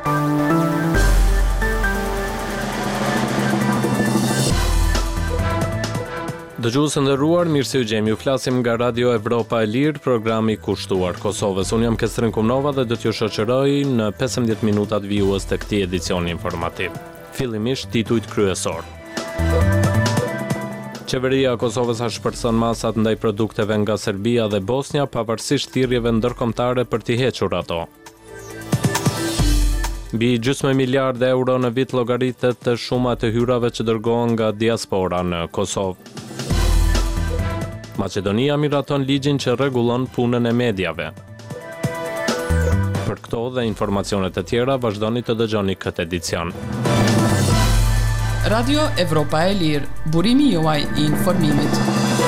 Dëgjuesë nderuar, mirë se u gjemi. Ju flasim nga Radio Evropa e Lirë, programi kushtuar Kosovës. Unë jam Kestrin Kumnova dhe do t'ju shoqëroj në 15 minutat vijues të këtij edicioni informativ. Fillimisht titujt kryesor. Qeveria e Kosovës shpërson masat ndaj produkteve nga Serbia dhe Bosnia, pavarësisht thirrjeve ndërkombëtare për t'i hequr ato. Mbi gjysmë miliard euro në vit llogaritet shuma të hyrave që dërgohen nga diaspora në Kosovë. Maqedonia miraton ligjin që rregullon punën e mediave. Për këto dhe informacione të tjera vazhdoni të dëgjoni këtë edicion. Radio Evropa e Lirë, burimi juaj I informimit.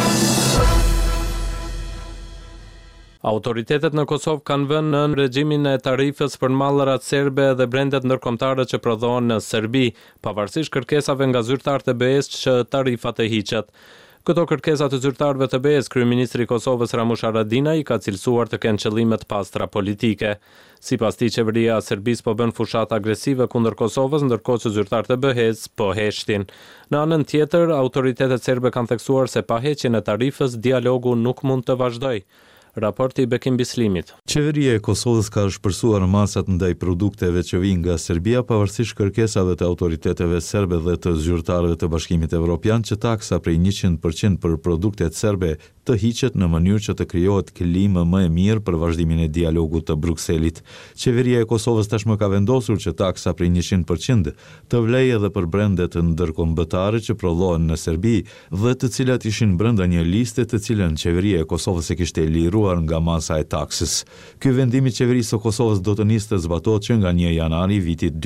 Autoritetet në Kosovë kanë vënë në regjimin e tarifës për mallrat serbe dhe brendet ndërkombëtare që prodhohen në Serbi, pavarësisht kërkesave nga zyrtarët e BE-s që tarifa të hiqet. Këto kërkesa të zyrtarëve të BE-s, kryeministri I Kosovës Ramush Haradinaj ka cilësuar të kenë qëllime të pastra politike. Sipas tij, qeveria e Serbisë po bën fushat agresive kundër Kosovës, ndërkohë që zyrtarët e BE-s po heshtin. Në anën tjetër, autoritetet serbe kanë theksuar se pa heqjen e tarifës, dialogu nuk mund të vazhdojë. Raporti I Bekim Bislimit. Qeveria e Kosovës ka shpërsuar masat ndaj produkteve që vijnë nga Serbia, pavarësisht kërkesave të autoriteteve serbe dhe të zyrtarëve të Bashkimit Evropian që taksa prej 100% për produktet serbe të hiqet në mënyrë që të krijohet klimë më e mirë për vazhdimin e dialogut të Brukselit. Qeveria e Kosovës tashmë ka vendosur që taksa prej 100% të vlejë edhe për brendet ndërkombëtare që prodhohen në Serbi dhe të cilat ishin brenda një liste të cilën qeveria e Kosovës e kishte liruar nga masa e taksës. Ky vendim I qeverisë së Kosovës do të nisë të zbatohet që nga 1 janari vitit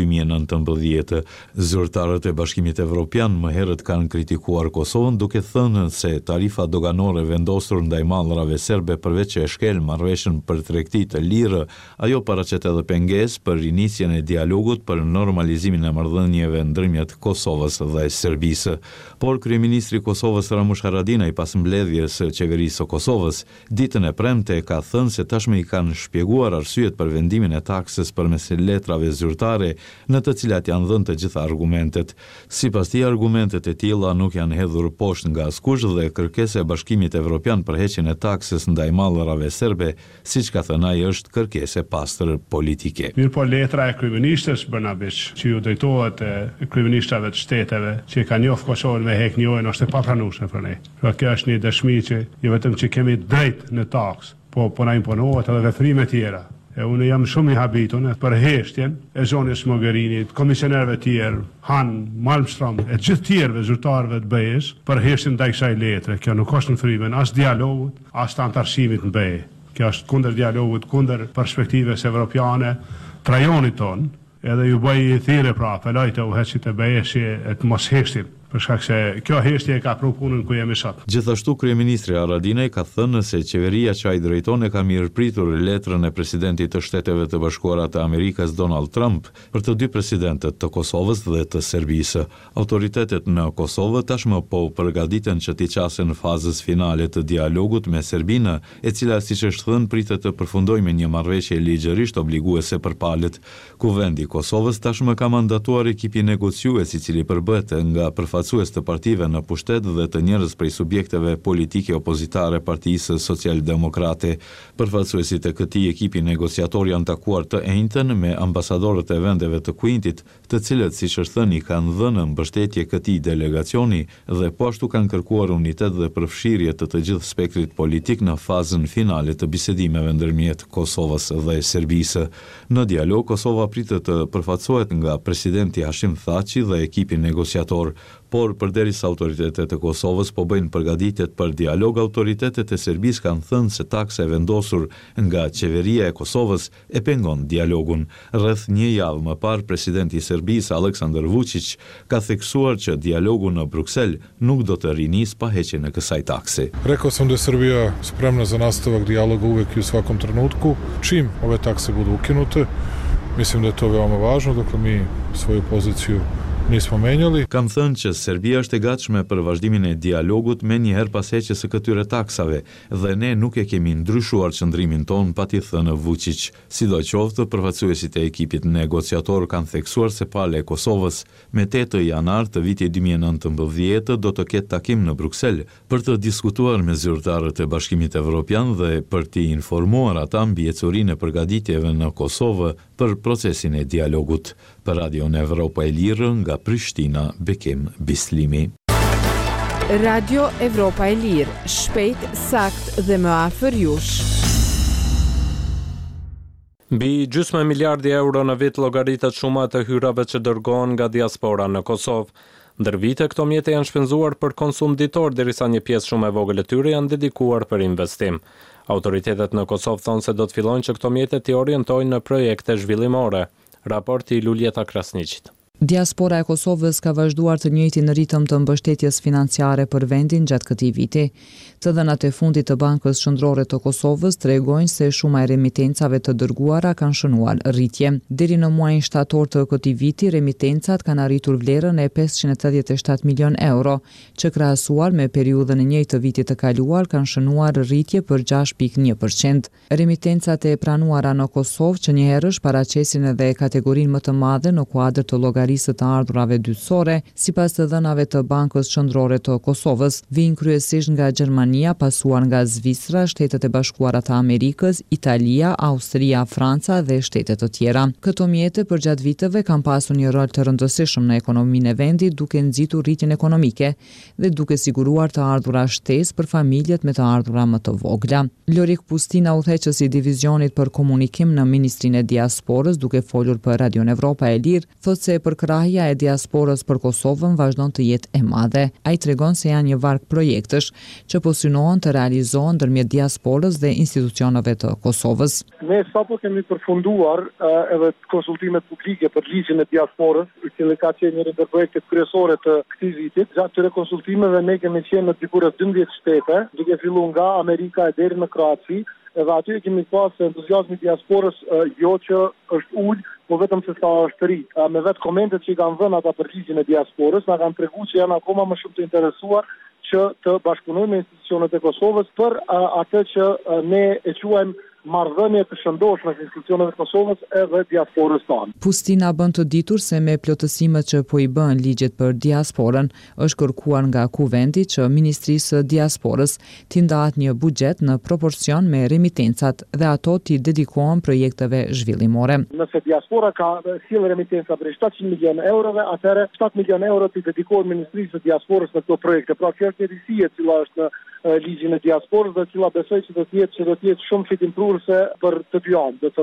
2019. Zyrtarët e Bashkimit Evropian më herët kanë kritikuar Kosovën duke thënë se tarifa doganore vendosur ndaj mallrave serbe përveç që e shkel marrëveshjen për tregti të lirë, ajo paraqet edhe pengesë për rinisjen e dialogut për normalizimin e marrëdhënieve ndërmjet Kosovës dhe Serbisë. Por kryeministri I Kosovës Ramush Haradinaj pas mbledhjes së qeverisë së Kosovës ditën e premte ka thënë se tashmë I kanë shpjeguar arsyet për vendimin e taksës përmes letrave zyrtare në të cilat janë dhënë të gjitha argumentet. Sipas tij, argumentet e tilla nuk janë hedhur poshtë nga askush dhe kërkesa e Bashkimit Evropian për heqjen e taksës ndaj mallrave serbe, siç ka thënë ai, është kërkesë pastër politike. Mirpo letra e kryeministës Brnabić, që ju drejtohet kryeministrave të shteteve që kanë njohur Kosovën me heknjojën, është e papranueshme për ne. Pra kjo është një dëshmi që jo vetëm që kemi drejt në taks, po na imponohet edhe veprime tjera. Unë jam shumë I habitur për heshtjen e zonës Mogherinit, komisionerëve tjerë, Han, Malmström, e gjithë tjerëve zyrtarëve të BE-s për heshtjen ndaj kësaj letre. Kjo nuk është në frymën as dialogut, as të antarësimit në BE. Kjo është kundër dialogut, kundër perspektives evropiane, trajonit ton, edhe ju bëj thirrje pra, apeloj të udhëheqësit e BE-s që të mos heshtin. Për shkak se kjo heshtje ka pru punën ku jemi sot. Gjithashtu kryeministri Haradinaj ka thënë se qeveria që ai drejton e ka mirëpritur letrën e presidentit të Shteteve të Bashkuara të Amerikës Donald Trump për të dy presidentët të Kosovës dhe të Serbisë. Autoritetet në Kosovë tashmë po përgatiten që t'i qasen fazës finale të dialogut me Serbinë, e cila siç është thënë pritet të përfundojë me një marrëveshje ligjërisht obliguese për palët. Kuvendi I Kosovës tashmë ka mandatuar ekipin negociues I cili përbëhet nga përfaqësues të partive në pushtet dhe të njerëz prej subjekteve politike opozitare Partisë Socialdemokrate. Përfaqësuesit e këtij ekipi negociator janë takuar të njëjtën me ambasadorët e vendeve të Kuintit, të cilët siç është thënë kanë dhënë mbështetje këtij delegacioni dhe po ashtu kanë kërkuar unitet dhe përfshirje të gjithë spektrit politik në fazën finale të bisedimeve ndërmjet Kosovës dhe Serbisë. Në dialog Kosova pritet të përfaqësohet nga presidenti Hashim Thaçi dhe ekipi negociator. Por përderisa autoritetet e Kosovës po bëjnë përgatitjet për dialog, autoritetet e Serbisë kanë thënë se taksa e vendosur nga qeveria e Kosovës e pengon dialogun. Rreth një javë më parë, presidenti I Serbisë Aleksandar Vučić ka theksuar që dialogu në Bruksel nuk do të rinis pa heqjen e kësaj takse. Rekao sam da je Srbija spremna za nastavak dijaloga uvek I u svakom trenutku. Čim ove takse budu ukinute, mislim da je to veoma važno, dakle mi svoju poziciju nismo menjali. Kam thënë që Serbia është e gatshme për vazhdimin e dialogut me njëherë pas heqjes së këtyre taksave dhe ne nuk e kemi ndryshuar qëndrimin ton, pati thënë Vučić. Sidoqoftë, përfaqësuesit e ekipit negociator kanë theksuar se pale e Kosovës me 8 janar të vitit 2019 do të ketë takim në Bruksel për të diskutuar me zyrtarët e Bashkimit Evropian dhe për t'i informuar ata mbi ecurinë e përgatitjeve në Kosovë për procesin e dialogut. Për Radion Evropa e Lirë nga Prishtina, Bekim Bislimi. Radio Evropa e Lirë, shpejt, sakt dhe më afër jush. Mbi gjysmë miliardi euro në vit llogaritet shuma të hyrave që dërgohen nga diaspora në Kosovë. Ndër vite këto mjete janë shpenzuar për konsum ditor, derisa një pjesë shumë e vogël e tyre janë dedikuar për investim. Autoritetet në Kosovë thonë se do të fillojnë që këto mjete të orientojnë në projekte zhvillimore. Raporti Luljeta Krasniqit. Diaspora e Kosovës ka vazhduar të njëjtin ritëm të mbështetjes financiare për vendin gjatë këtij viti. Të dhënat e fundit të Bankës Qendrore të Kosovës tregojnë se shuma e remitencave të dërguara kanë shënuar rritje. Deri në muajin shtator të këtij viti, remitencat kanë arritur vlerën e 587 milion euro, që krahasuar me periudhën e njëjtë të vitit të kaluar kanë shënuar rritje për 6.1%. Remitencat e pranuara në Kosovë që njëherësh paraqesin edhe kategorinë më të madhe në kuadër të llogarisë të ardhurave dytësore, sipas të dhënave të Bankës Qendrore të Kosovës, vijnë kryesisht nga Gjermania, pasuar nga Zvicra, Shtetet e Bashkuara të Amerikës, Italia, Austria, Franca dhe shtete të tjera. Këto mjete përgjatë viteve kanë pasur një rol të rëndësishëm në ekonominë e vendit, duke nxitur rritjen ekonomike dhe duke siguruar të ardhura shtesë për familjet me të ardhura më të vogla. Lorik Pustina, udhëheqësi i divizionit për komunikim në Ministrinë e Diasporës, duke folur për Radion Evropa e Lirë, thotë se përkrahja e diasporës për Kosovën vazhdon të jetë e madhe. Ai tregon se janë një varg projektesh që po synohen të realizohen ndërmjet diasporës dhe institucioneve të Kosovës. Ne sapo kemi përfunduar edhe konsultimet publike për ligjin e diasporës, i cili ka qenë një ndër projektet kryesore të këtij viti. Gjatë këtyre konsultimeve ne kemi qenë në diku rreth 12 shtete, duke filluar nga Amerika e deri në Kroaci. Edhe aty kemi pas entuziazmi diasporës jo që është ul, po vetëm se sa është ri. Me vetë komentet që i kanë dhënë ata për ligjin e diasporës, na kanë treguar që janë akoma më shumë të interesuar që të bashkëpunojnë me institucionet e Kosovës për atë që ne e quajmë marrëdhënie të shëndoshme me institucionet e Kosovës edhe diasporës tonë. Pustina bën të ditur se me plotësimet që po i bën ligjet për diasporën, është kërkuar nga Kuvendi që Ministrisë së Diasporës t'i ndahet një buxhet në proporcion me remitencat dhe ato t'i dedikohen projekteve zhvillimore. Nëse diaspora ka sjellë remitenca për 700 milionë eurove, atëherë 7 milionë euro t'i dedikohen Ministrisë së Diasporës në këto projekte. Pra kjo është një risi e cila është në ligjin e diasporës dhe cila besoj që do të jetë shumë fitimprurse për të dy anët.